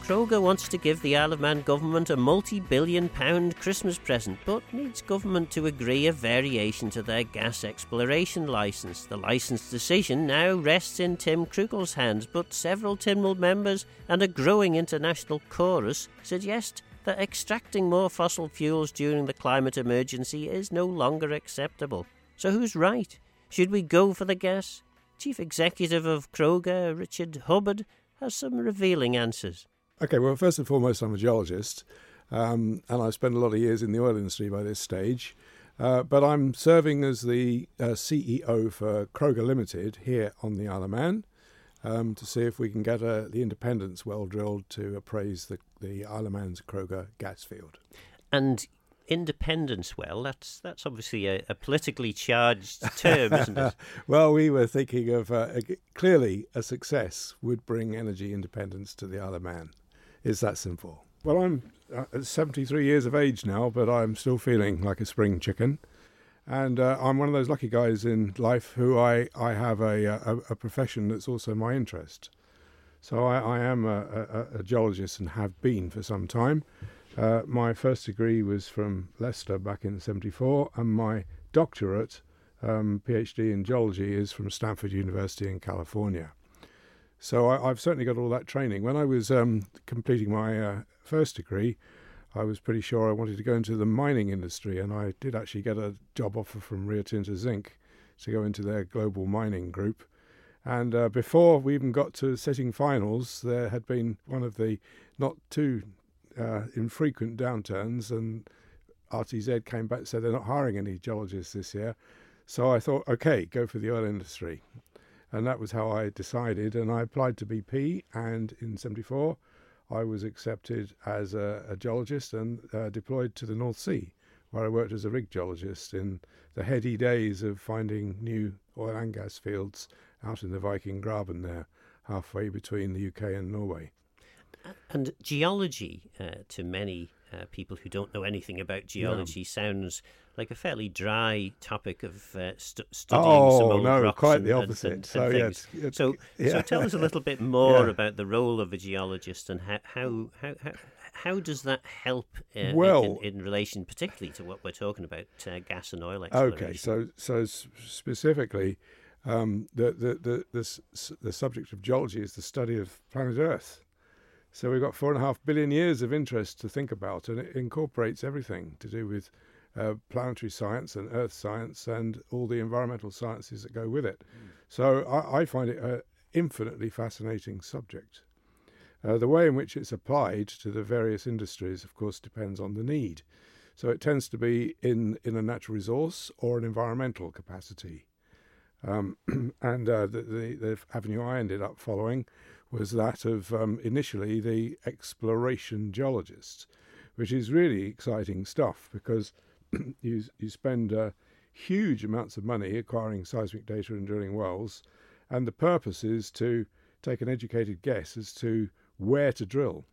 Kroger wants to give the Isle of Man government a multi-billion-pound Christmas present, but needs government to agree a variation to their gas exploration licence. The licence decision now rests in Tim Krugel's hands, but several Tynwald members and a growing international chorus suggest that extracting more fossil fuels during the climate emergency is no longer acceptable. So who's right? Should we go for the gas? Chief Executive of Kroger, Richard Hubbard, has some revealing answers. Okay, well, first and foremost, I'm a geologist, and I've spent a lot of years in the oil industry by this stage. But I'm serving as the CEO for Kroger Limited here on the Isle of Man to see if we can get the Independence well drilled to appraise the Isle of Man's Kroger gas field. And Independence well, that's obviously a politically charged term, isn't it? Well, we were thinking of clearly a success would bring energy independence to the Isle of Man. It's that simple. Well, I'm 73 years of age now, but I'm still feeling like a spring chicken. And I'm one of those lucky guys in life who I have a profession that's also my interest. So I am a geologist and have been for some time. My first degree was from Leicester back in '74, and my doctorate, PhD in geology, is from Stanford University in California. So I've certainly got all that training. When I was completing my first degree, I was pretty sure I wanted to go into the mining industry, and I did actually get a job offer from Rio Tinto Zinc to go into their global mining group. And before we even got to setting finals, there had been one of the not too infrequent downturns, and RTZ came back and said they're not hiring any geologists this year. So I thought, okay, go for the oil industry. And that was how I decided, and I applied to BP, and in '74 I was accepted as a geologist and deployed to the North Sea, where I worked as a rig geologist in the heady days of finding new oil and gas fields out in the Viking Graben there, halfway between the UK and Norway. And geology, to many people who don't know anything about geology, sounds like a fairly dry topic of studying some old rocks. Quite the opposite. So tell us a little bit more about the role of a geologist and how does that help in relation, particularly to what we're talking about, gas and oil exploration. Okay, so specifically, the subject of geology is the study of planet Earth. So we've got 4.5 billion years of interest to think about, and it incorporates everything to do with planetary science and earth science and all the environmental sciences that go with it. So I find it an infinitely fascinating subject. The way in which it's applied to the various industries, of course, depends on the need. So it tends to be in a natural resource or an environmental capacity. And the avenue I ended up following was that of initially the exploration geologist, which is really exciting stuff because you spend huge amounts of money acquiring seismic data and drilling wells, and the purpose is to take an educated guess as to where to drill.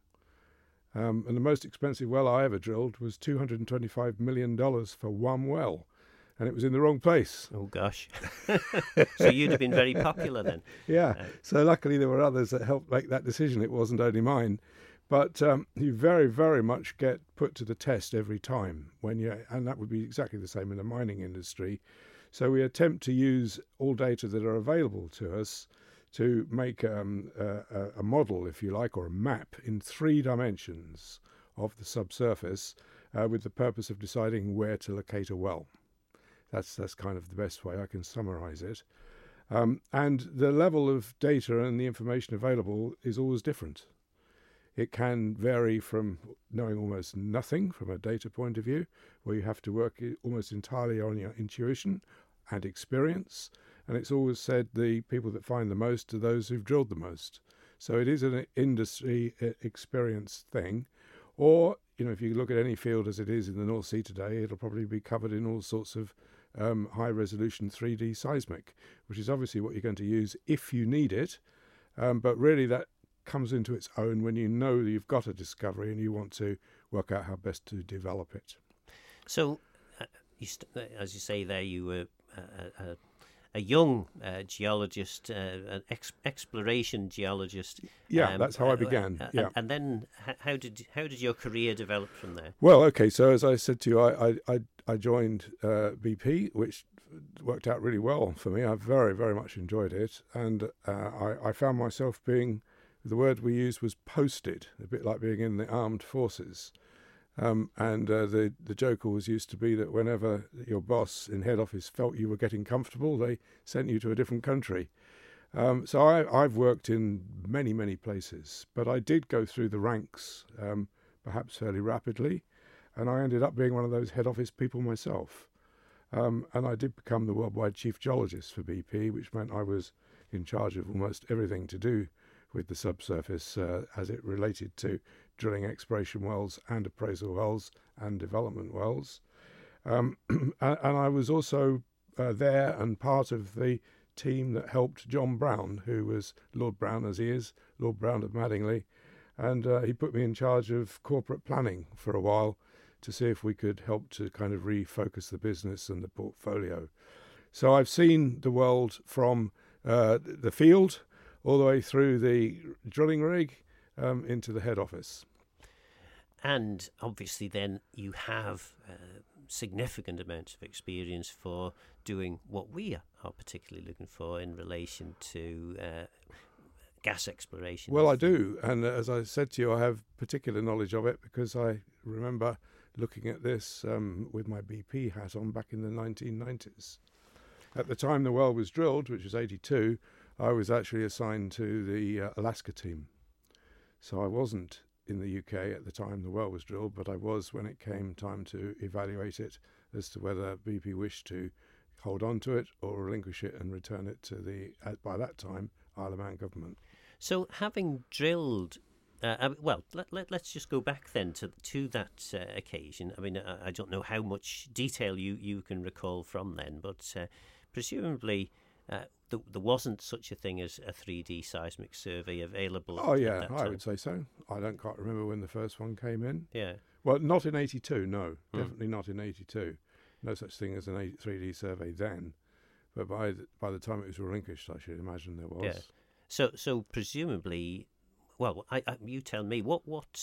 And the most expensive well I ever drilled was $225 million for one well. And it was in the wrong place. Oh, gosh. So you'd have been very popular then. Yeah. So luckily there were others that helped make that decision. It wasn't only mine. But you very, very much get put to the test every time. And that would be exactly the same in the mining industry. So we attempt to use all data that are available to us to make a model, if you like, or a map in 3 dimensions of the subsurface with the purpose of deciding where to locate a well. That's kind of the best way I can summarize it. And the level of data and the information available is always different. It can vary from knowing almost nothing from a data point of view, where you have to work almost entirely on your intuition and experience. And it's always said the people that find the most are those who've drilled the most. So it is an industry experience thing. Or, if you look at any field as it is in the North Sea today, it'll probably be covered in all sorts of high-resolution 3D seismic, which is obviously what you're going to use if you need it. But really that comes into its own when you know that you've got a discovery and you want to work out how best to develop it. So, as you say there, you were a young geologist, an exploration geologist. Yeah, that's how I began. And then how did your career develop from there? Well, okay. So as I said to you, I joined BP, which worked out really well for me. I very, very much enjoyed it, and I found myself being, the word we used was posted, a bit like being in the armed forces. And the joke always used to be that whenever your boss in head office felt you were getting comfortable, they sent you to a different country. So I've worked in many, many places, but I did go through the ranks, perhaps fairly rapidly, and I ended up being one of those head office people myself. And I did become the worldwide chief geologist for BP, which meant I was in charge of almost everything to do with the subsurface as it related to drilling exploration wells and appraisal wells and development wells. And I was also there and part of the team that helped John Brown, who was Lord Brown, as he is, Lord Brown of Madingley. And he put me in charge of corporate planning for a while to see if we could help to kind of refocus the business and the portfolio. So I've seen the world from the field all the way through the drilling rig into the head office. And obviously then you have significant amounts of experience for doing what we are particularly looking for in relation to gas exploration. Well, I do. And as I said to you, I have particular knowledge of it because I remember looking at this with my BP hat on back in the 1990s. At the time the well was drilled, which was 82, I was actually assigned to the Alaska team. So I wasn't in the UK at the time the well was drilled, but I was when it came time to evaluate it as to whether BP wished to hold on to it or relinquish it and return it to the, by that time, Isle of Man government. So having drilled, let's just go back then to that occasion. I mean, I don't know how much detail you can recall from then, but presumably there wasn't such a thing as a 3D seismic survey available. Oh, yeah, at that time. I would say so. I don't quite remember when the first one came in. Yeah. Well, not in 82, no. Definitely not in 82. No such thing as an 3D survey then. But by the time it was relinquished, I should imagine there was. Yeah. So presumably, well, you tell me, what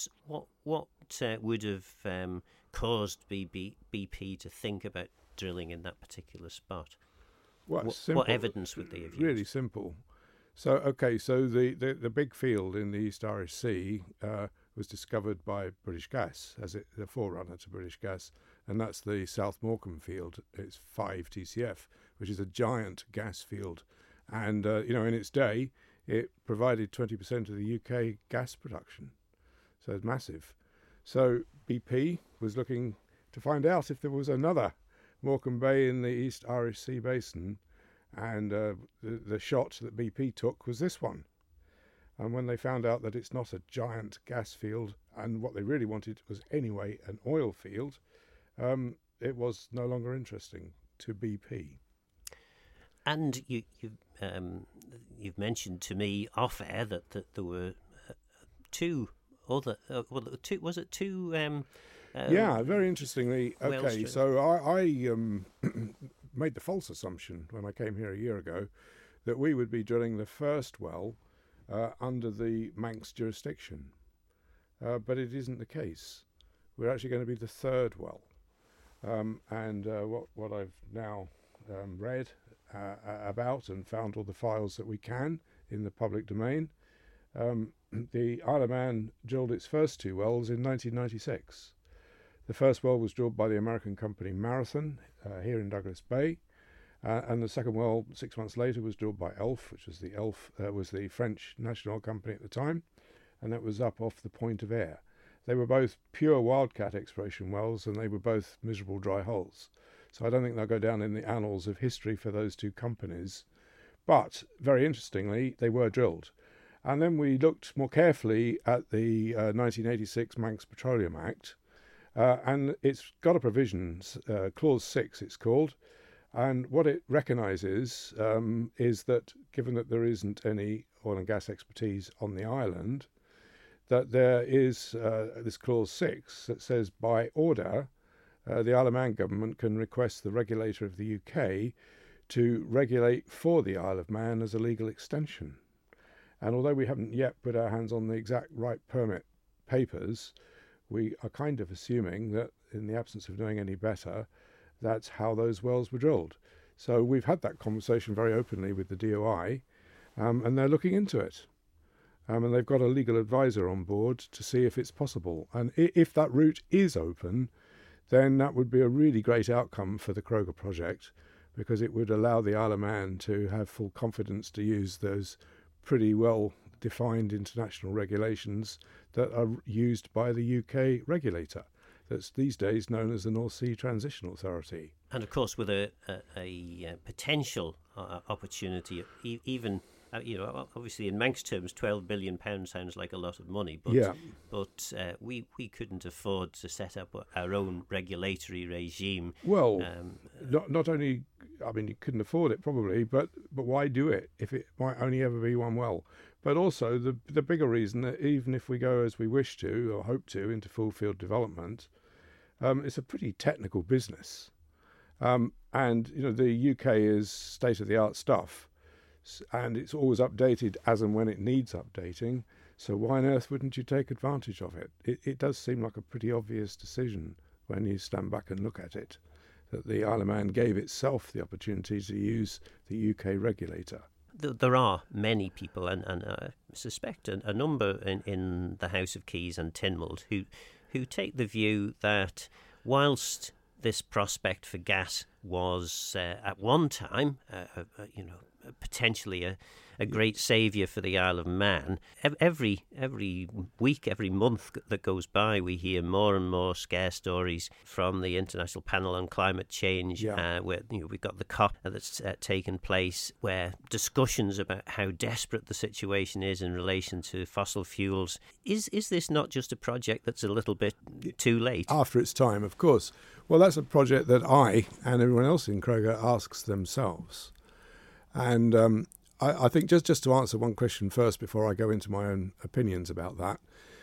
would have caused BP to think about drilling in that particular spot? Well, what evidence would they have used? Really simple. So, okay, so the big field in the East Irish Sea was discovered by British Gas as the forerunner to British Gas, and that's the South Morecambe field. It's 5 TCF, which is a giant gas field. And, in its day, it provided 20% of the UK gas production. So it's massive. So BP was looking to find out if there was another Morecambe Bay in the East Irish Sea basin, and the shot that BP took was this one. And when they found out that it's not a giant gas field, and what they really wanted was anyway an oil field, it was no longer interesting to BP. And you've mentioned to me off air that there were two other two. Yeah, very interestingly. Okay, Wales so I made the false assumption when I came here a year ago that we would be drilling the first well under the Manx jurisdiction, but it isn't the case. We're actually going to be the third well, and what I've now read about and found all the files that we can in the public domain. The Isle of Man drilled its first 2 wells in 1996. The first well was drilled by the American company Marathon here in Douglas Bay, and the second well 6 months later was drilled by ELF, which was was the French national company at the time, and that was up off the Point of Ayre. They were both pure wildcat exploration wells, and they were both miserable dry holes. So I don't think they'll go down in the annals of history for those 2 companies. But very interestingly, they were drilled. And then we looked more carefully at the 1986 Manx Petroleum Act, and it's got a provision, Clause 6 it's called, and what it recognises is that given that there isn't any oil and gas expertise on the island, that there is this Clause 6 that says by order, the Isle of Man government can request the regulator of the UK to regulate for the Isle of Man as a legal extension. And although we haven't yet put our hands on the exact right permit papers, we are kind of assuming that in the absence of knowing any better, that's how those wells were drilled. So we've had that conversation very openly with the DOI, and they're looking into it. And they've got a legal advisor on board to see if it's possible. And if that route is open, then that would be a really great outcome for the Crogga project, because it would allow the Isle of Man to have full confidence to use those pretty well-defined international regulations that are used by the UK regulator, that's these days known as the North Sea Transition Authority. And of course, with a potential opportunity, even obviously in Manx terms, £12 billion sounds like a lot of money, but we couldn't afford to set up our own regulatory regime. Well, not only, I mean, you couldn't afford it probably, but why do it if it might only ever be one well? But also the bigger reason that even if we go as we wish to or hope to into full field development, it's a pretty technical business, and the UK is state of the art stuff. And it's always updated as and when it needs updating. So why on earth wouldn't you take advantage of it? It does seem like a pretty obvious decision when you stand back and look at it, that the Isle of Man gave itself the opportunity to use the UK regulator. There are many people, and I suspect a number in the House of Keys and Tynwald who take the view that whilst this prospect for gas was at one time, potentially a great saviour for the Isle of Man. Every week, every month that goes by, we hear more and more scare stories from the International Panel on Climate Change, where we've got the COP that's taken place, where discussions about how desperate the situation is in relation to fossil fuels. Is this not just a project that's a little bit too late? After its time, of course. Well, that's a project that I and everyone else in Crogga asks themselves. And I think just to answer one question first before I go into my own opinions about that,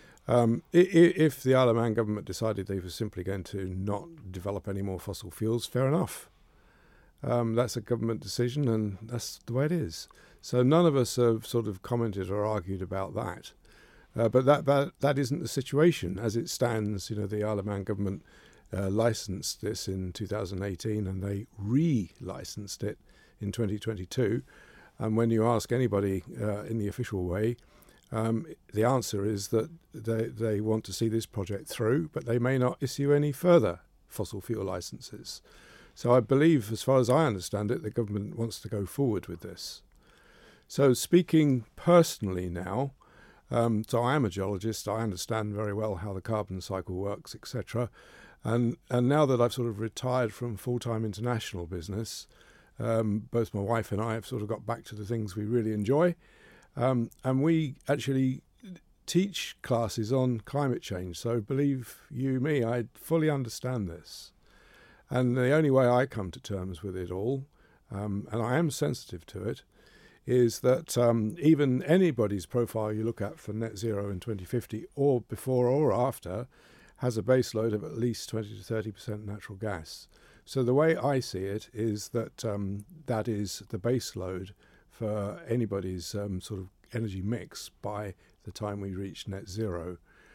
if the Isle of Man government decided they were simply going to not develop any more fossil fuels, fair enough. That's a government decision and that's the way it is. So none of us have sort of commented or argued about that. But that isn't the situation. As it stands, the Isle of Man government licensed this in 2018 and they re-licensed it in 2022, and when you ask anybody in the official way, the answer is that they want to see this project through, but they may not issue any further fossil fuel licenses. So I believe, as far as I understand it, the government wants to go forward with this. So speaking personally now, so I am a geologist, I understand very well how the carbon cycle works, etc. And now that I've sort of retired from full-time international business, both my wife and I have sort of got back to the things we really enjoy. And we actually teach classes on climate change. So believe you me, I fully understand this. And the only way I come to terms with it all, and I am sensitive to it, is that even anybody's profile you look at for net zero in 2050 or before or after has a base load of at least 20 to 30% natural gas. So the way I see it is that that is the base load for anybody's sort of energy mix by the time we reach net zero.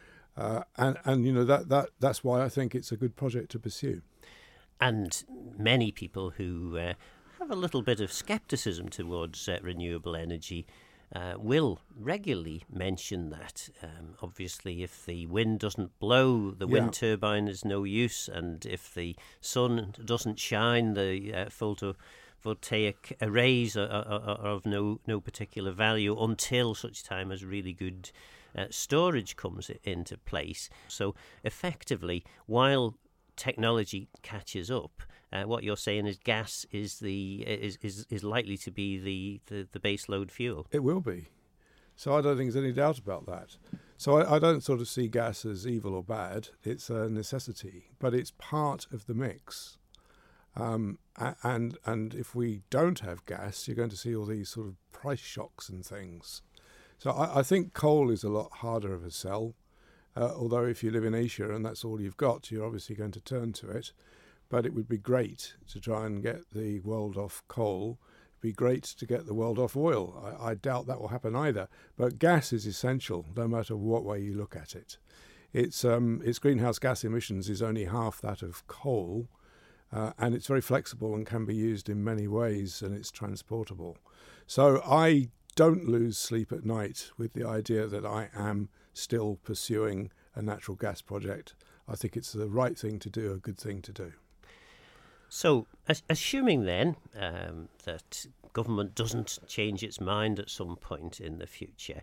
And that's why I think it's a good project to pursue. And many people who have a little bit of scepticism towards renewable energy will regularly mention that. Obviously, if the wind doesn't blow, the wind turbine is no use, and if the sun doesn't shine, the photovoltaic arrays are of no particular value until such time as really good storage comes into place. So effectively, while technology catches up, what you're saying is gas is likely to be the base load fuel. It will be. So I don't think there's any doubt about that. So I don't sort of see gas as evil or bad. It's a necessity, but it's part of the mix. And if we don't have gas, you're going to see all these sort of price shocks and things. So I think coal is a lot harder of a sell. Although if you live in Asia and that's all you've got, you're obviously going to turn to it. but it would be great to try and get the world off coal. It'd be great to get the world off oil. I doubt that will happen either. But gas is essential, no matter what way you look at it. Its greenhouse gas emissions is only half that of coal, and it's very flexible and can be used in many ways, and it's transportable. So I don't lose sleep at night with the idea that I am still pursuing a natural gas project. I think it's the right thing to do, a good thing to do. So, assuming then that government doesn't change its mind at some point in the future,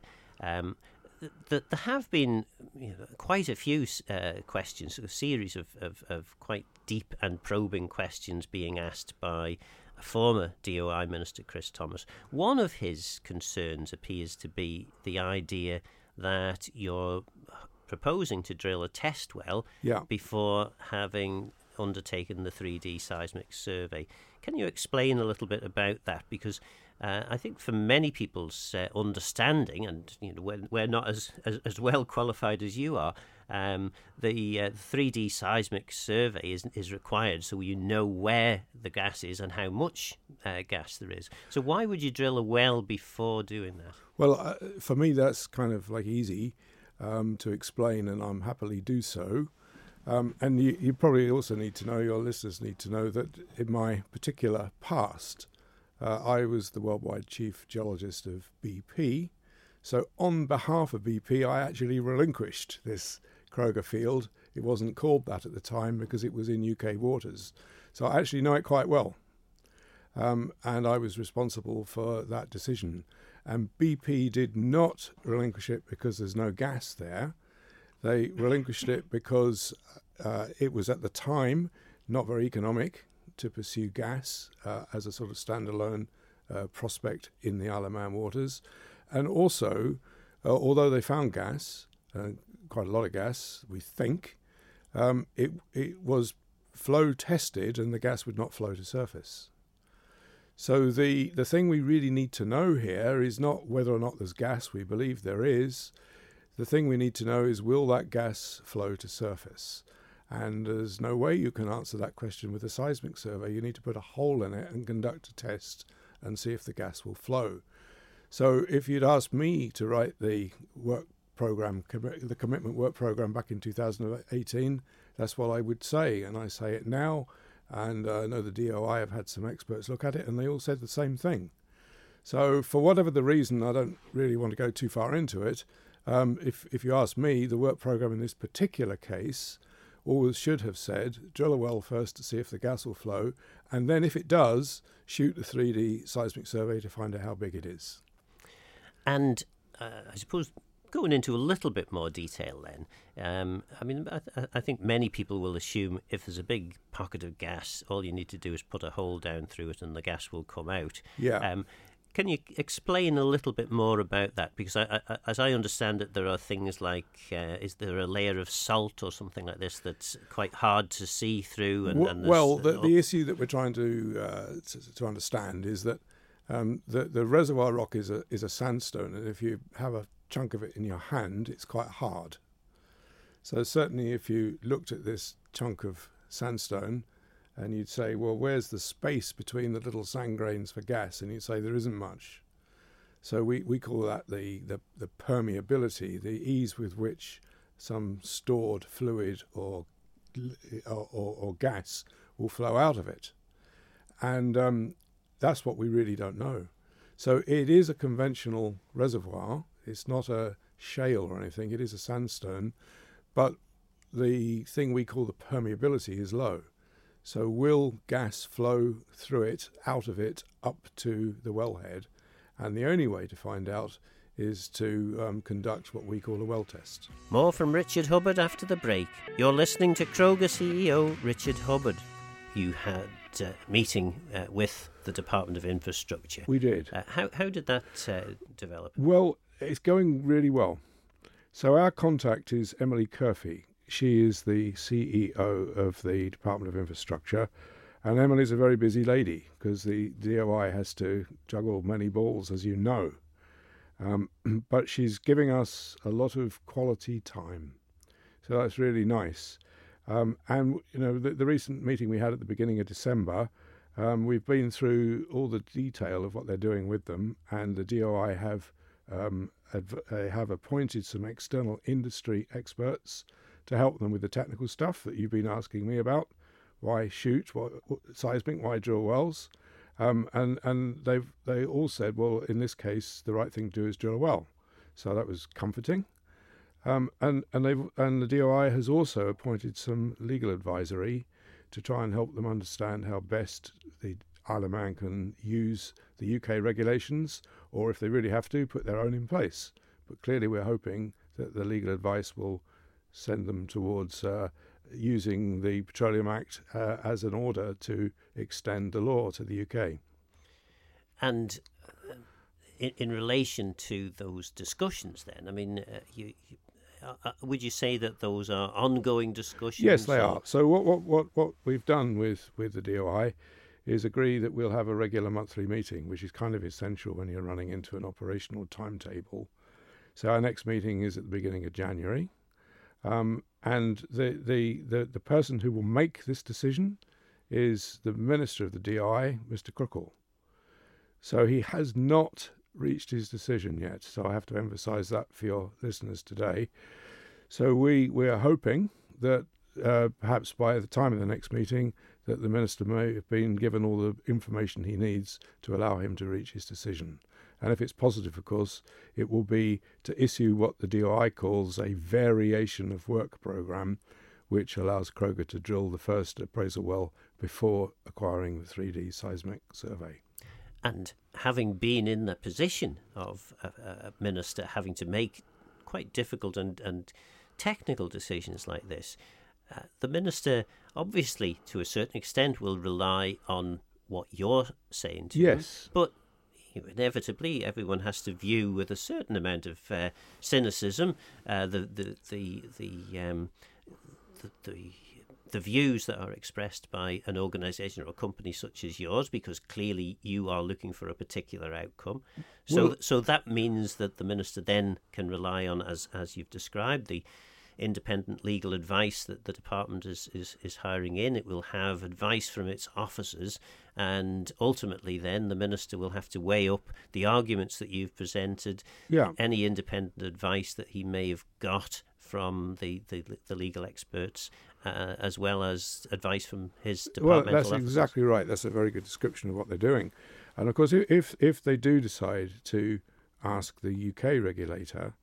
there have been quite a few questions, a series of quite deep and probing questions being asked by former DOI Minister Chris Thomas. One of his concerns appears to be the idea that you're proposing to drill a test well before having undertaken the 3D seismic survey. Can you explain a little bit about that? Because I think for many people's understanding, and we're not as well qualified as you are, the 3D seismic survey is required so you know where the gas is and how much gas there is. So why would you drill a well before doing that? Well, for me, that's kind of like easy to explain, and I'm happily do so. And you probably also need to know, your listeners need to know, that in my particular past, I was the worldwide chief geologist of BP. So on behalf of BP, I actually relinquished this Kroger field. It wasn't called that at the time because it was in UK waters. So I actually know it quite well. And I was responsible for that decision. And BP did not relinquish it because there's no gas there. They relinquished it because it was at the time not very economic to pursue gas as a sort of standalone prospect in the Isle of Man waters. And also, although they found gas, quite a lot of gas, we think, it was flow tested and the gas would not flow to surface. So the thing we really need to know here is not whether or not there's gas. We believe there is. The thing we need to know is, will that gas flow to surface? And there's no way you can answer that question with a seismic survey. You need to put a hole in it and conduct a test and see if the gas will flow. So if you'd asked me to write the work program, the commitment work program back in 2018, that's what I would say. And I say it now. And I know the DOI have had some experts look at it, and they all said the same thing. So for whatever the reason, I don't really want to go too far into it. If you ask me, the work program in this particular case always should have said, drill a well first to see if the gas will flow, and then if it does, shoot the 3D seismic survey to find out how big it is. And I suppose going into a little bit more detail then, I think many people will assume if there's a big pocket of gas, all you need to do is put a hole down through it and the gas will come out. Yeah. Can you explain a little bit more about that? Because as I understand it, there are things like, is there a layer of salt or something like this that's quite hard to see through? The issue that we're trying to understand is that the reservoir rock is a sandstone, and if you have a chunk of it in your hand, it's quite hard. So certainly if you looked at this chunk of sandstone, and you'd say, well, where's the space between the little sand grains for gas? And you'd say there isn't much. So we call that the permeability, the ease with which some stored fluid or gas will flow out of it. And that's what we really don't know. So it is a conventional reservoir. It's not a shale or anything. It is a sandstone. But the thing we call the permeability is low. So will gas flow through it, out of it, up to the wellhead? And the only way to find out is to conduct what we call a well test. More from Richard Hubbard after the break. You're listening to Kroger CEO Richard Hubbard. You had a meeting with the Department of Infrastructure. We did. How did that develop? Well, it's going really well. So our contact is Emily Curfey. She is the CEO of the Department of Infrastructure, and Emily's a very busy lady because the DOI has to juggle many balls, as you know. But she's giving us a lot of quality time, so that's really nice. And the recent meeting we had at the beginning of December, we've been through all the detail of what they're doing with them, and the DOI have appointed some external industry experts to help them with the technical stuff that you've been asking me about. Why shoot? What seismic? Why drill wells? And they all said, well, in this case, the right thing to do is drill a well. So that was comforting. And the DOI has also appointed some legal advisory to try and help them understand how best the Isle of Man can use the UK regulations, or if they really have to, put their own in place. But clearly we're hoping that the legal advice will send them towards using the Petroleum Act as an order to extend the law to the UK. And in relation to those discussions then, I mean, would you say that those are ongoing discussions? Yes, they are. So what we've done with the DOI is agree that we'll have a regular monthly meeting, which is kind of essential when you're running into an operational timetable. So our next meeting is at the beginning of January. And the person who will make this decision is the Minister of the DOI, Mr. Crookall. So he has not reached his decision yet. So I have to emphasise that for your listeners today. So we are hoping that perhaps by the time of the next meeting that the Minister may have been given all the information he needs to allow him to reach his decision. And if it's positive, of course, it will be to issue what the DOI calls a variation of work programme, which allows Crogga to drill the first appraisal well before acquiring the 3D seismic survey. And having been in the position of a minister having to make quite difficult and technical decisions like this, the minister obviously to a certain extent will rely on what you're saying to him. But inevitably everyone has to view with a certain amount of cynicism the views that are expressed by an organisation or a company such as yours, because clearly you are looking for a particular outcome. So that means that the minister then can rely on, as you've described, the independent legal advice that the department is hiring in. It will have advice from its officers, and ultimately then the minister will have to weigh up the arguments that you've presented, any independent advice that he may have got from the legal experts, as well as advice from his departmental officers. Well, that's exactly right. That's a very good description of what they're doing. And of course, if they do decide to ask the UK regulator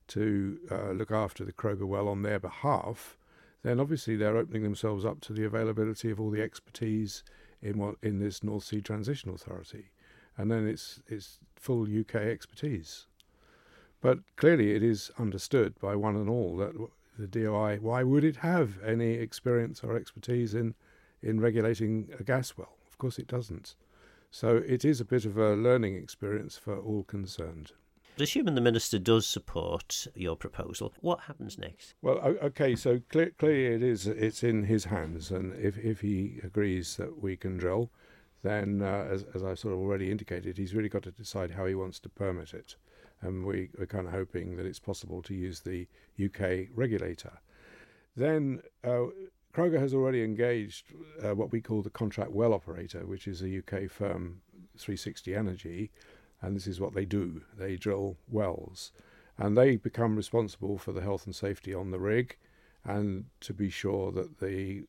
to look after the Crogga well on their behalf, then obviously they're opening themselves up to the availability of all the expertise in this North Sea Transition Authority, and then it's full UK expertise. But clearly it is understood by one and all that the DOI, why would it have any experience or expertise in regulating a gas well? Of course it doesn't. So it is a bit of a learning experience for all concerned. Assuming the minister does support your proposal, what happens next? Well, okay, so clearly it's in his hands, and if he agrees that we can drill, then as I sort of already indicated, he's really got to decide how he wants to permit it. And we're kind of hoping that it's possible to use the UK regulator. Then Crogga has already engaged what we call the contract well operator, which is a UK firm, 360 Energy, and this is what they do. They drill wells, and they become responsible for the health and safety on the rig, and to be sure that the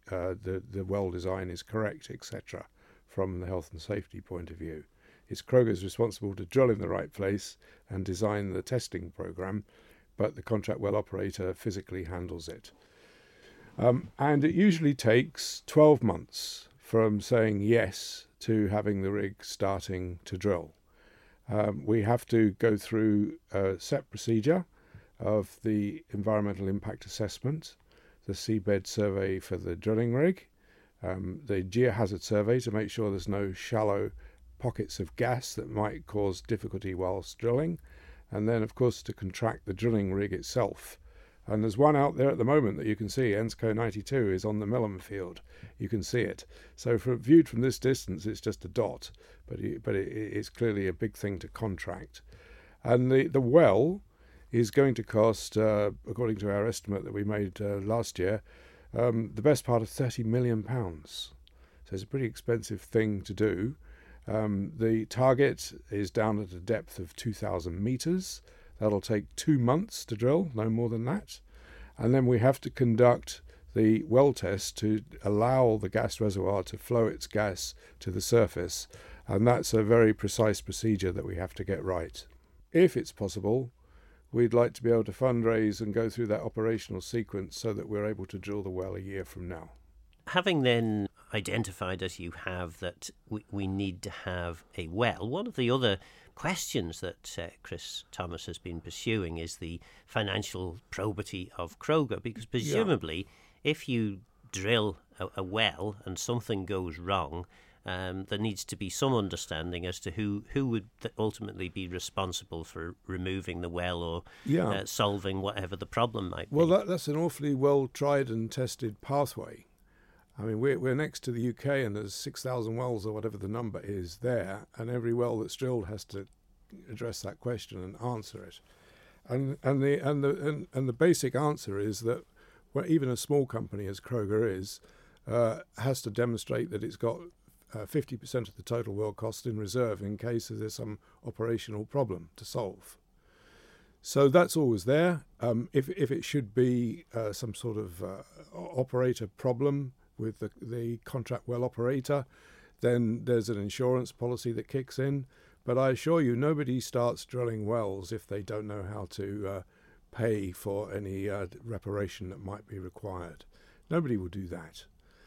well design is correct, etc., from the health and safety point of view. It's Crogga's responsible to drill in the right place and design the testing program, but the contract well operator physically handles it. And it usually takes 12 months from saying yes to having the rig starting to drill. We have to go through a set procedure of the environmental impact assessment, the seabed survey for the drilling rig, the geohazard survey to make sure there's no shallow pockets of gas that might cause difficulty whilst drilling, and then of course to contract the drilling rig itself. And there's one out there at the moment that you can see, Ensco 92 is on the Millam field. You can see it. So viewed from this distance, it's just a dot, but it's clearly a big thing to contract. And the well is going to cost, according to our estimate that we made last year, the best part of £30 million. So it's a pretty expensive thing to do. The target is down at a depth of 2,000 metres. That'll take 2 months to drill, no more than that. And then we have to conduct the well test to allow the gas reservoir to flow its gas to the surface. And that's a very precise procedure that we have to get right. If it's possible, we'd like to be able to fundraise and go through that operational sequence so that we're able to drill the well a year from now. Having then identified, as you have, that we need to have a well, one of the other questions that Chris Thomas has been pursuing is the financial probity of Crogga, because presumably if you drill a well and something goes wrong, there needs to be some understanding as to who would ultimately be responsible for removing the well or solving whatever the problem might be. Well, that's an awfully well tried and tested pathway. I mean, we're next to the UK, and there's 6,000 wells or whatever the number is there, and every well that's drilled has to address that question and answer it. And the basic answer is that even a small company as Crogga is has to demonstrate that it's got 50% of the total well cost in reserve in case there's some operational problem to solve. So that's always there. If it should be some sort of operator problem with the contract well operator, then there's an insurance policy that kicks in. But I assure you, nobody starts drilling wells if they don't know how to pay for any reparation that might be required. Nobody will do that.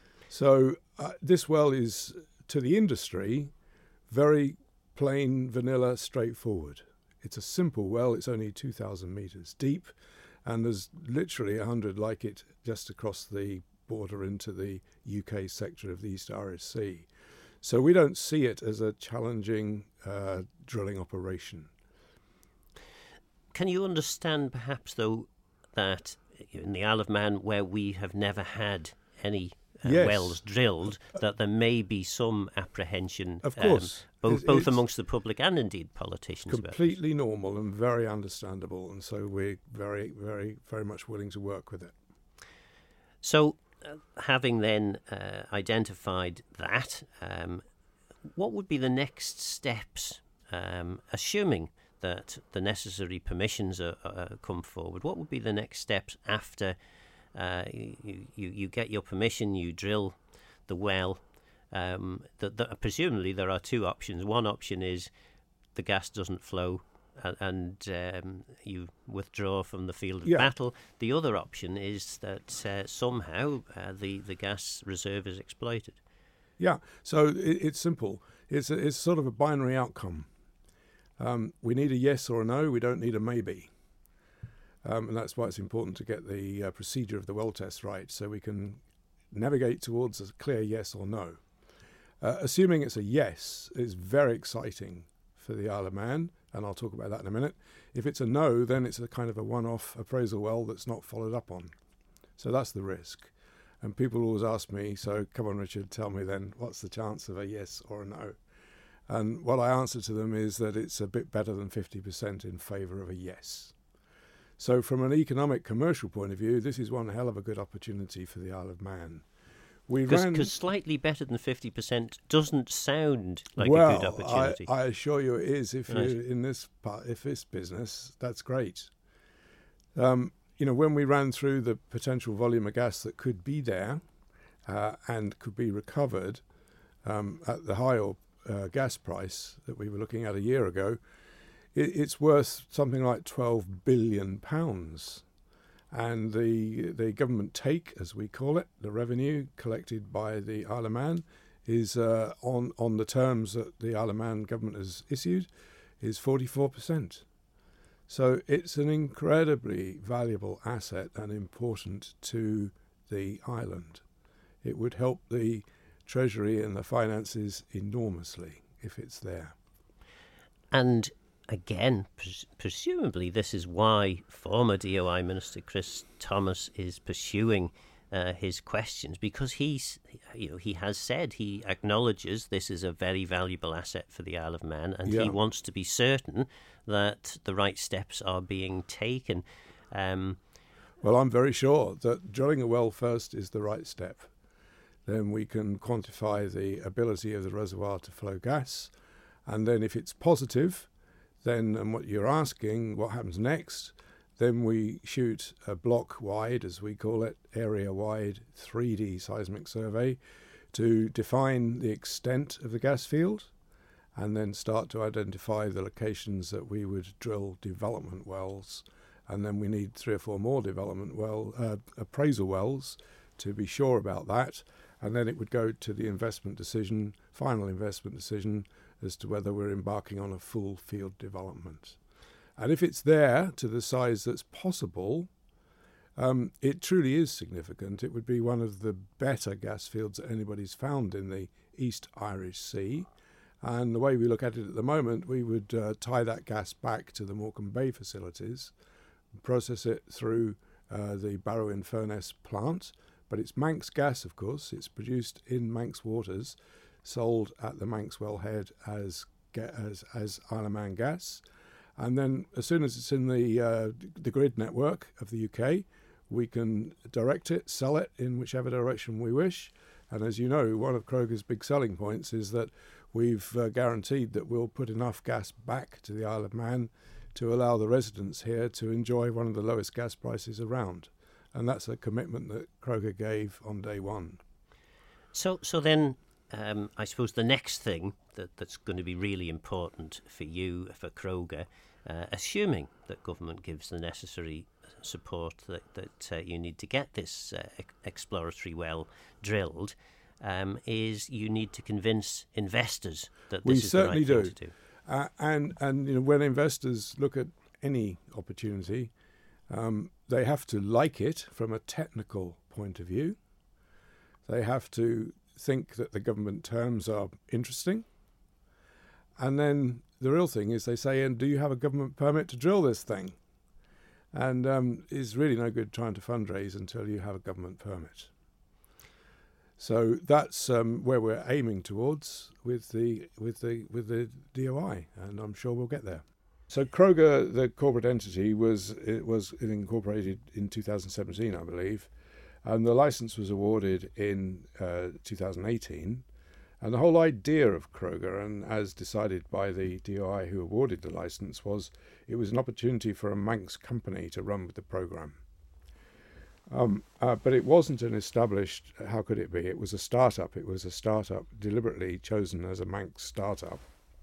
So this well is, to the industry, very plain, vanilla, straightforward. It's a simple well. It's only 2,000 metres deep, and there's literally 100 like it just across the border into the UK sector of the East Irish Sea. So we don't see it as a challenging drilling operation. Can you understand perhaps, though, that in the Isle of Man, where we have never had any wells drilled, that there may be some apprehension, of course, both amongst the public and indeed politicians? Completely normal and very understandable, and so we're very, very, very much willing to work with it. So, having then identified that, what would be the next steps, assuming that the necessary permissions come forward? What would be the next steps after you get your permission, you drill the well? Presumably there are two options. One option is the gas doesn't flow and you withdraw from the field of battle. The other option is that somehow the gas reserve is exploited. Yeah, so it's simple. It's sort of a binary outcome. We need a yes or a no. We don't need a maybe. And that's why it's important to get the procedure of the well test right, so we can navigate towards a clear yes or no. Assuming it's a yes, it's very exciting for the Isle of Man, and I'll talk about that in a minute. If it's a no, then it's a kind of a one-off appraisal well that's not followed up on. So that's the risk. And people always ask me, so come on, Richard, tell me then, what's the chance of a yes or a no? And what I answer to them is that it's a bit better than 50% in favour of a yes. So from an economic, commercial point of view, this is one hell of a good opportunity for the Isle of Man. Because slightly better than 50% doesn't sound like a good opportunity. I assure you it is. If you're in this business, that's great. When we ran through the potential volume of gas that could be there and could be recovered at the high gas price that we were looking at a year ago, it's worth something like £12 billion. And the government take, as we call it, the revenue collected by the Isle of Man, is on the terms that the Isle of Man government has issued, is 44%. So it's an incredibly valuable asset and important to the island. It would help the Treasury and the finances enormously if it's there. And again, presumably this is why former DOI Minister Chris Thomas is pursuing his questions, because he has said he acknowledges this is a very valuable asset for the Isle of Man, and he wants to be certain that the right steps are being taken. Well, I'm very sure that drilling a well first is the right step. Then we can quantify the ability of the reservoir to flow gas. And then if it's positive, then, and what you're asking, what happens next, then we shoot a block-wide, as we call it, area-wide 3D seismic survey to define the extent of the gas field and then start to identify the locations that we would drill development wells. And then we need 3 or 4 more appraisal wells to be sure about that. And then it would go to the final investment decision as to whether we're embarking on a full field development. And if it's there to the size that's possible, it truly is significant. It would be one of the better gas fields that anybody's found in the East Irish Sea. And the way we look at it at the moment, we would tie that gas back to the Morecambe Bay facilities, process it through the Barrow-in-Furness plant. But it's Manx gas, of course. It's produced in Manx waters, sold at the Manx wellhead as Isle of Man gas. And then as soon as it's in the grid network of the UK, we can direct it, sell it in whichever direction we wish. And as you know, one of Crogger's big selling points is that we've guaranteed that we'll put enough gas back to the Isle of Man to allow the residents here to enjoy one of the lowest gas prices around. And that's a commitment that Crogger gave on day one. So then, I suppose the next thing that's going to be really important for you, for Crogger, assuming that government gives the necessary support that you need to get this exploratory well drilled, is you need to convince investors that this is the right thing to do. And when investors look at any opportunity, they have to like it from a technical point of view. They have to think that the government terms are interesting. And then the real thing is they say, and do you have a government permit to drill this thing? And it's really no good trying to fundraise until you have a government permit. So that's where we're aiming towards with the DOI, and I'm sure we'll get there. So Crogger, the corporate entity, was incorporated in 2017, I believe, and the license was awarded in 2018. And the whole idea of Crogger, and as decided by the DOI who awarded the license, was it was an opportunity for a Manx company to run with the program. But it wasn't an established, how could it be? It was a startup. It was a startup deliberately chosen as a Manx startup.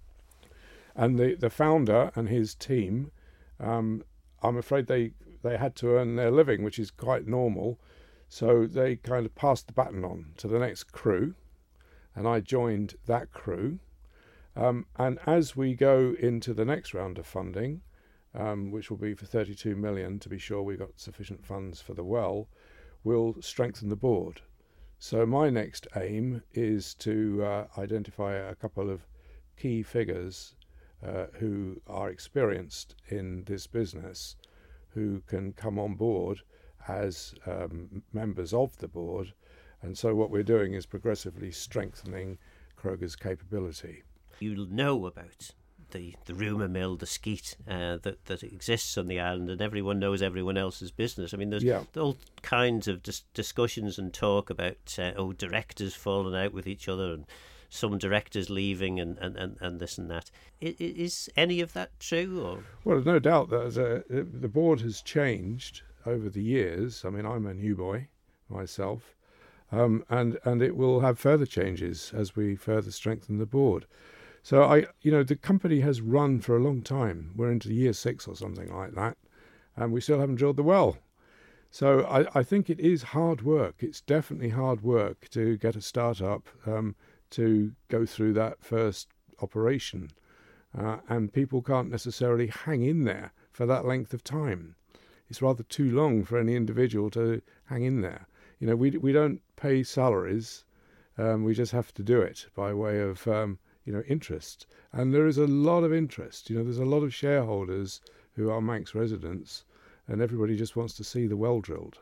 And the founder and his team, I'm afraid they had to earn their living, which is quite normal. So they kind of passed the baton on to the next crew, and I joined that crew. And as we go into the next round of funding, which will be for 32 million to be sure we've got sufficient funds for the well, we'll strengthen the board. So my next aim is to identify a couple of key figures who are experienced in this business, who can come on board as members of the board. And so what we're doing is progressively strengthening Crogger's capability. You'll know about the rumour mill, the skeet that exists on the island, and everyone knows everyone else's business. I mean, there's all kinds of discussions and talk about directors falling out with each other and some directors leaving and this and that. Is any of that true? Or? Well, no doubt that the board has changed over the years. I mean, I'm a new boy myself, and it will have further changes as we further strengthen the board. So the company has run for a long time. We're into year 6 or something like that, and we still haven't drilled the well. So I think it is hard work. It's definitely hard work to get a startup to go through that first operation. And people can't necessarily hang in there for that length of time. It's rather too long for any individual to hang in there. We don't pay salaries. We just have to do it by way of interest. And there is a lot of interest. There's a lot of shareholders who are Manx residents, and everybody just wants to see the well drilled.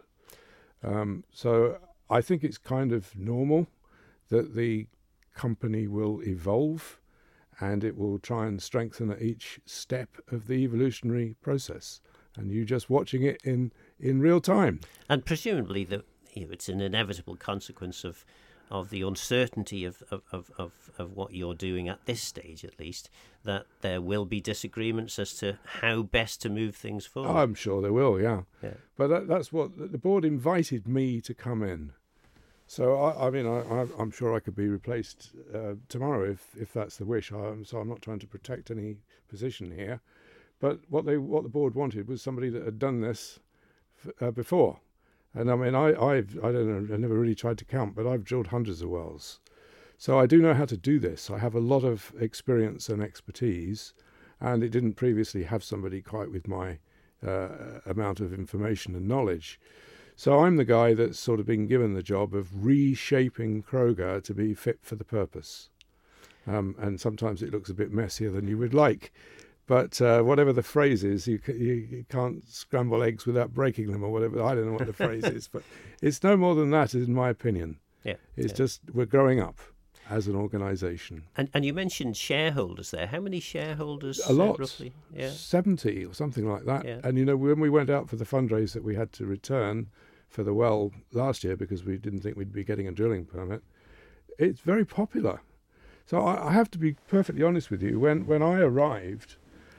So I think it's kind of normal that the company will evolve, and it will try and strengthen at each step of the evolutionary process. And you just watching it in in real time. And presumably it's an inevitable consequence of the uncertainty of what you're doing at this stage, at least, that there will be disagreements as to how best to move things forward. I'm sure there will, yeah. But that's what the board invited me to come in. So I'm sure I could be replaced tomorrow if that's the wish. So I'm not trying to protect any position here. But what the board wanted was somebody that had done this before. And I mean, I don't know, I never really tried to count, but I've drilled hundreds of wells. So I do know how to do this. I have a lot of experience and expertise, and it didn't previously have somebody quite with my amount of information and knowledge. So I'm the guy that's sort of been given the job of reshaping Kroger to be fit for the purpose. And sometimes it looks a bit messier than you would like. But whatever the phrase is, you can't scramble eggs without breaking them or whatever. I don't know what the phrase is, but it's no more than that, in my opinion. It's just we're growing up as an organisation. And you mentioned shareholders there. How many shareholders? A lot, roughly? 70 or something like that. Yeah. And, you know, when we went out for the fundraise that we had to return for the well last year because we didn't think we'd be getting a drilling permit, it's very popular. So I have to be perfectly honest with you. When I arrived,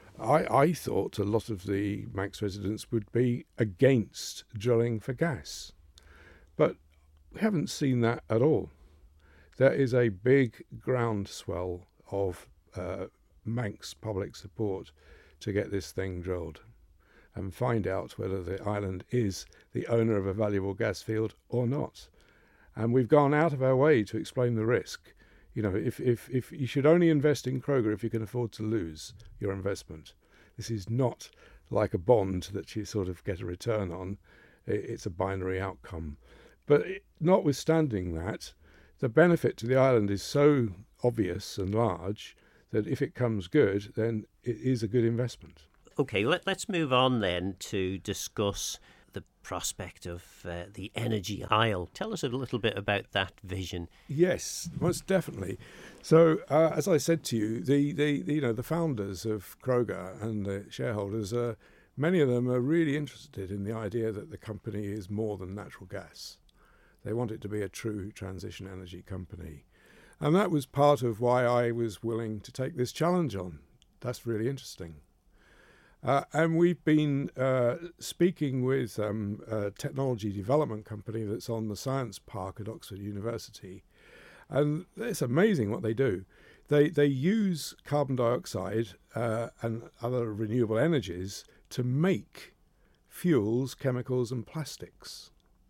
I thought a lot of the Manx residents would be against drilling for gas. But we haven't seen that at all. There is a big groundswell of Manx public support to get this thing drilled and find out whether the island is the owner of a valuable gas field or not. And we've gone out of our way to explain the risk. You know, if you should only invest in Kroger if you can afford to lose your investment. This is not like a bond that you sort of get a return on. It's a binary outcome. But notwithstanding that, the benefit to the island is so obvious and large that if it comes good, then it is a good investment. Okay, let's move on then to discuss the prospect of the Energy Isle. Tell us a little bit about that vision. Yes, most definitely. So, as I said to you, the founders of Kroger and the shareholders, many of them are really interested in the idea that the company is more than natural gas. They want it to be a true transition energy company. And that was part of why I was willing to take this challenge on. That's really interesting. And we've been speaking with a technology development company that's on the Science Park at Oxford University. And it's amazing what they do. They use carbon dioxide and other renewable energies to make fuels, chemicals and plastics.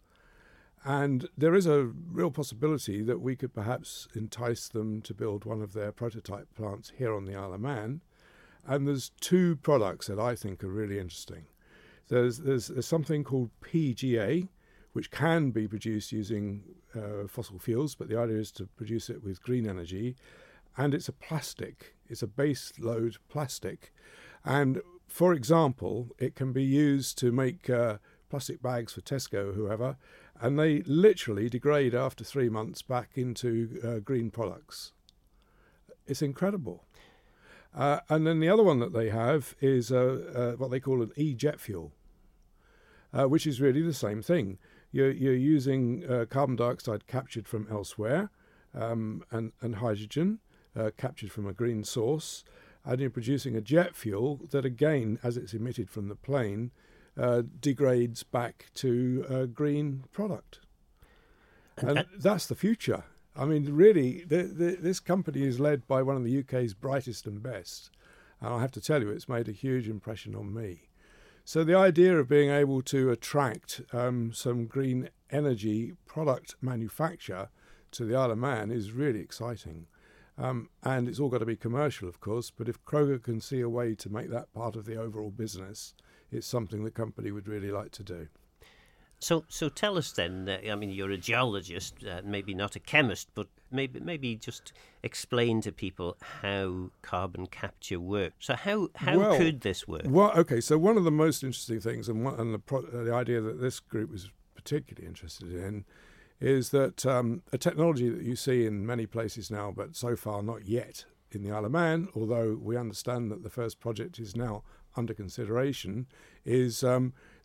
And there is a real possibility that we could perhaps entice them to build one of their prototype plants here on the Isle of Man. And there's two products that I think are really interesting. There's something called PGA, which can be produced using fossil fuels, but the idea is to produce it with green energy. And it's a plastic. It's a base load plastic. And for example, it can be used to make plastic bags for Tesco or whoever, and they literally degrade after 3 months back into green products. It's incredible. And then the other one that they have is what they call an e-jet fuel, which is really the same thing. You're using carbon dioxide captured from elsewhere and hydrogen captured from a green source, and you're producing a jet fuel that, again, as it's emitted from the plane, degrades back to a green product. And that's the future. I mean, really, this company is led by one of the UK's brightest and best. And I have to tell you, it's made a huge impression on me. So the idea of being able to attract some green energy product manufacture to the Isle of Man is really exciting. And it's all got to be commercial, of course, but if Kroger can see a way to make that part of the overall business, it's something the company would really like to do. So tell us then, I mean, you're a geologist, maybe not a chemist, but maybe just explain to people how carbon capture works. So how could this work? Well, okay, so one of the most interesting things, and the idea that this group was particularly interested in, is that a technology that you see in many places now, but so far not yet in the Isle of Man, although we understand that the first project is now under consideration, is the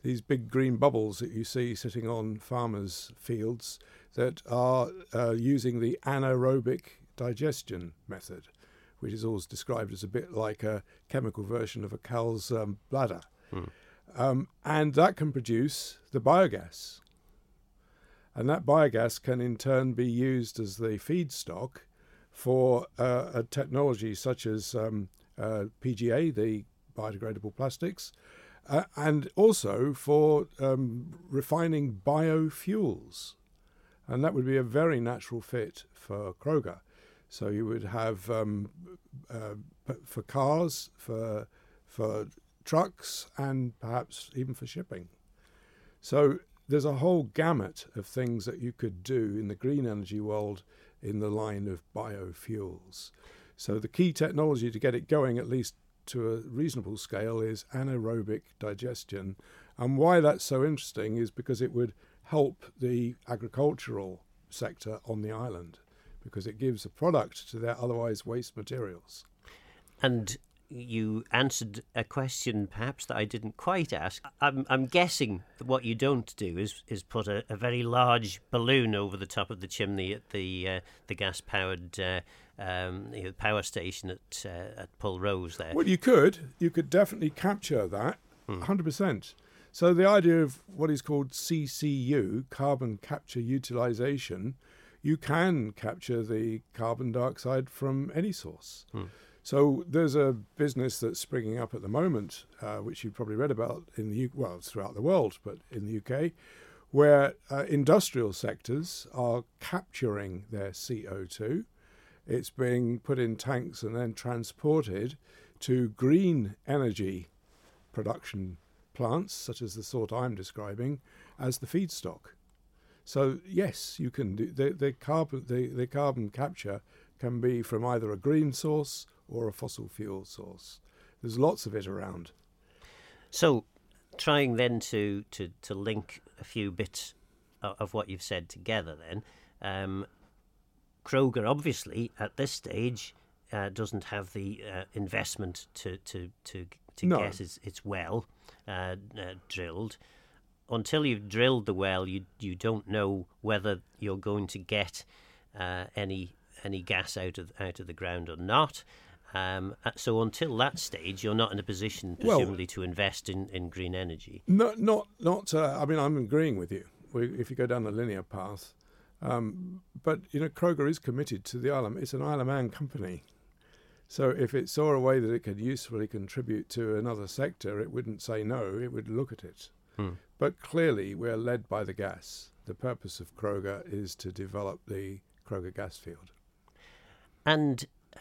these big green bubbles that you see sitting on farmers' fields that are using the anaerobic digestion method, which is always described as a bit like a chemical version of a cow's bladder. And that can produce the biogas. And that biogas can in turn be used as the feedstock for a technology such as PGA, the biodegradable plastics, and also for refining biofuels. And that would be a very natural fit for Kroger. So you would have for cars, for trucks, and perhaps even for shipping. So there's a whole gamut of things that you could do in the green energy world in the line of biofuels. So the key technology to get it going, at least to a reasonable scale, is anaerobic digestion. And why that's so interesting is because it would help the agricultural sector on the island, because it gives a product to their otherwise waste materials. And you answered a question perhaps that I didn't quite ask. I'm guessing that what you don't do is put a very large balloon over the top of the chimney at the gas-powered power station at Pulrose there. Well, you could definitely capture that 100%. So the idea of what is called CCU, carbon capture utilization, you can capture the carbon dioxide from any source. So there's a business that's springing up at the moment, which you've probably read about in the it's throughout the world, but in the UK, where industrial sectors are capturing their CO2. It's being put in tanks and then transported to green energy production plants, such as the sort I'm describing, as the feedstock. So yes, you can do the carbon capture can be from either a green source or a fossil fuel source. There's lots of it around. So, trying then to link a few bits of what you've said together then, Kroger obviously at this stage doesn't have the investment to get its well drilled. Until you've drilled the well, you don't know whether you're going to get any gas out of the ground or not. So until that stage, you're not in a position, presumably, to invest in green energy. Not. I mean, I'm agreeing with you. If you go down the linear path, but Kroger is committed to the Isle of Man. It's an Isle of Man company. So if it saw a way that it could usefully contribute to another sector, it wouldn't say no. It would look at it. But clearly, we're led by the gas. The purpose of Kroger is to develop the Kroger gas field. And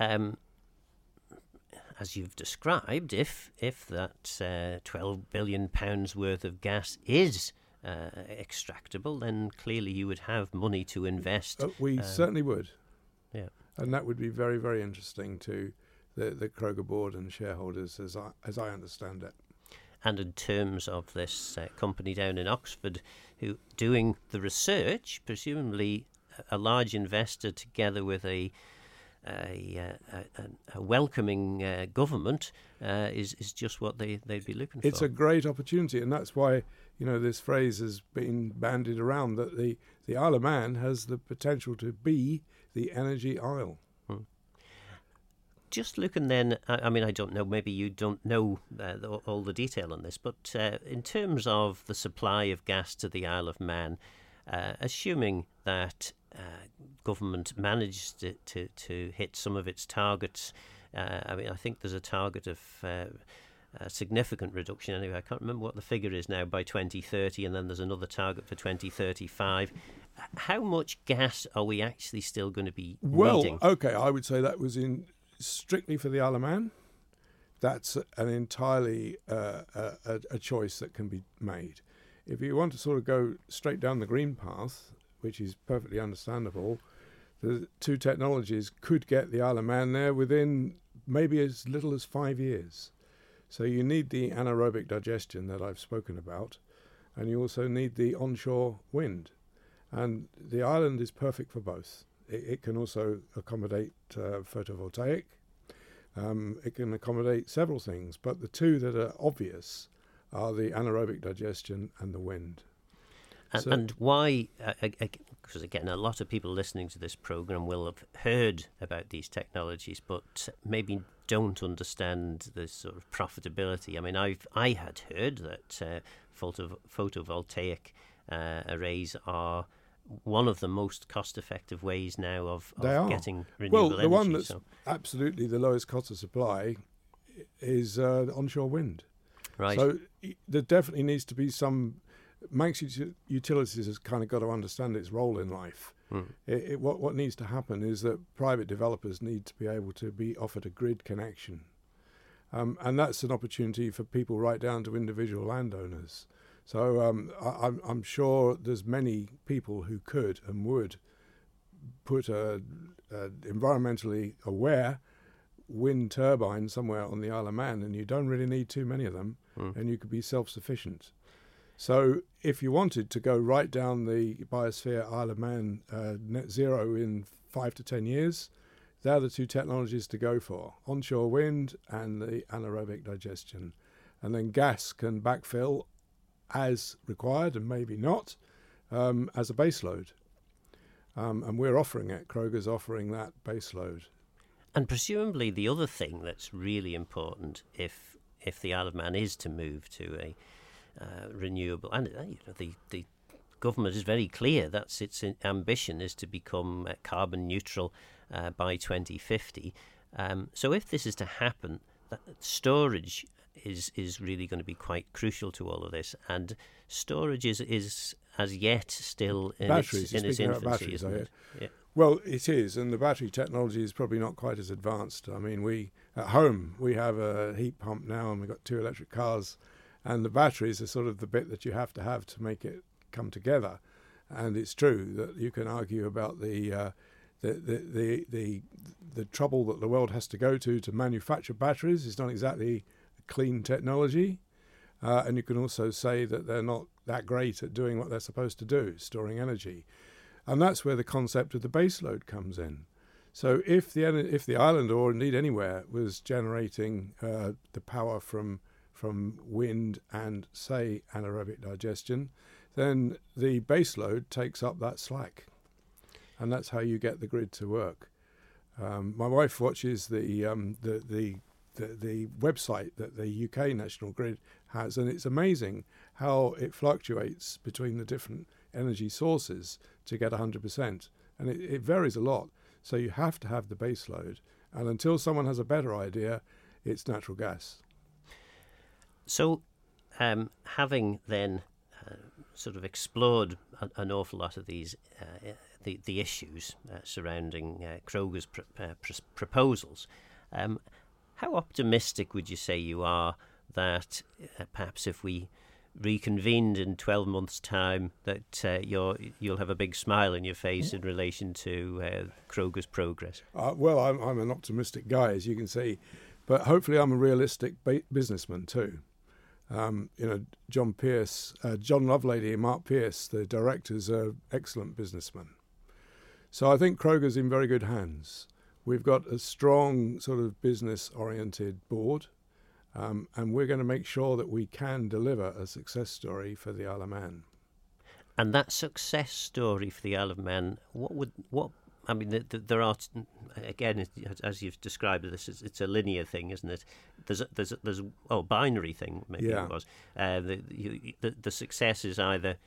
as you've described, if that £12 billion worth of gas is extractable, then clearly you would have money to invest. We certainly would. Yeah. And that would be very, very interesting to the Kroger board and shareholders, as I understand it. And in terms of this company down in Oxford, who doing the research, presumably a large investor together with a welcoming government is just what they'd be looking for. It's a great opportunity, and that's why this phrase has been bandied around, that the Isle of Man has the potential to be the energy isle. Just looking then, I mean, I don't know, maybe you don't know all the detail on this, but in terms of the supply of gas to the Isle of Man, assuming that government managed to hit some of its targets, I mean, I think there's a target of a significant reduction anyway. I can't remember what the figure is now by 2030, and then there's another target for 2035. How much gas are we actually still going to be needing? Well, okay, I would say that was strictly for the Isle of Man. That's an entirely a choice that can be made. If you want to sort of go straight down the green path, which is perfectly understandable, the two technologies could get the Isle of Man there within maybe as little as 5 years. So you need the anaerobic digestion that I've spoken about, and you also need the onshore wind. And the island is perfect for both. It can also accommodate photovoltaic. It can accommodate several things, but the two that are obvious are the anaerobic digestion and the wind. And why, because again, a lot of people listening to this programme will have heard about these technologies, but maybe don't understand the sort of profitability. I mean, I had heard that photovoltaic arrays are one of the most cost-effective ways now of getting renewable energy. Well, the one that's absolutely the lowest cost of supply is onshore wind. Right. So there definitely needs to be some... Manx Utilities has kind of got to understand its role in life. What needs to happen is that private developers need to be able to be offered a grid connection. And that's an opportunity for people right down to individual landowners. So I'm sure there's many people who could and would put a environmentally aware wind turbine somewhere on the Isle of Man, and you don't really need too many of them, and you could be self-sufficient. So if you wanted to go right down the biosphere Isle of Man net zero in 5 to 10 years, they're the two technologies to go for, onshore wind and the anaerobic digestion. And then gas can backfill as required and maybe not as a base load. And we're offering it. Kroger's offering that base load. And presumably the other thing that's really important if the Isle of Man is to move to a renewable, and the government is very clear that's its ambition is to become carbon neutral by 2050. So if this is to happen, storage is really going to be quite crucial to all of this, and storage is as yet still in its infancy, isn't it? Yeah. Well, it is, and the battery technology is probably not quite as advanced. I mean, at home we have a heat pump now, and we've got 2 electric cars. And the batteries are sort of the bit that you have to make it come together. And it's true that you can argue about the trouble that the world has to go to manufacture batteries. It's not exactly a clean technology. And you can also say that they're not that great at doing what they're supposed to do, storing energy. And that's where the concept of the base load comes in. So if the island, or indeed anywhere, was generating the power from wind and, say, anaerobic digestion, then the base load takes up that slack. And that's how you get the grid to work. My wife watches the website that the UK National Grid has, and it's amazing how it fluctuates between the different energy sources to get 100%. And it varies a lot. So you have to have the base load. And until someone has a better idea, it's natural gas. So, having then sort of explored an awful lot of these the issues surrounding Kroger's proposals, how optimistic would you say you are that perhaps if we reconvened in 12 months' time, that you'll have a big smile on your face in relation to Kroger's progress? Well, I'm an optimistic guy, as you can see, but hopefully I'm a realistic businessman too. John Lovelady and Mark Pierce, the directors, are excellent businessmen. So I think Kroger's in very good hands. We've got a strong sort of business-oriented board, and we're going to make sure that we can deliver a success story for the Isle of Man. And that success story for the Isle of Man, there are, again, as you've described this, it's a linear thing, isn't it? There's binary thing, maybe it was. The success is either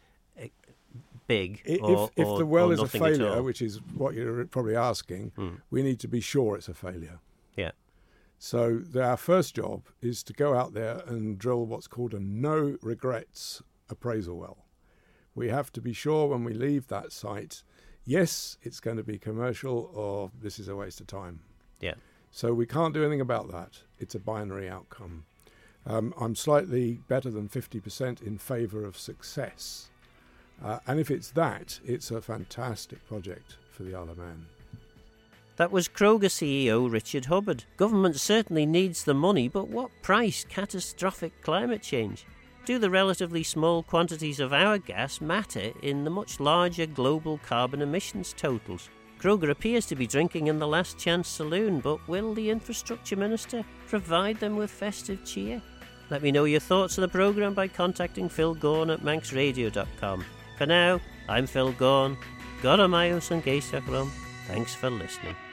big or if the well is a nothing failure, which is what you're probably asking, we need to be sure it's a failure. Yeah. So our first job is to go out there and drill what's called a no regrets appraisal well. We have to be sure when we leave that site, yes, it's going to be commercial, or this is a waste of time. Yeah. So we can't do anything about that. It's a binary outcome. I'm slightly better than 50% in favour of success. And if it's that, it's a fantastic project for the Isle of Man. That was Kroger CEO Richard Hubbard. Government certainly needs the money, but what price catastrophic climate change? Do the relatively small quantities of our gas matter in the much larger global carbon emissions totals? Kroger appears to be drinking in the last chance saloon, but will the infrastructure minister provide them with festive cheer? Let me know your thoughts on the programme by contacting Phil Gorn at manxradio.com. For now, I'm Phil Gorn. God am I and Thanks for listening.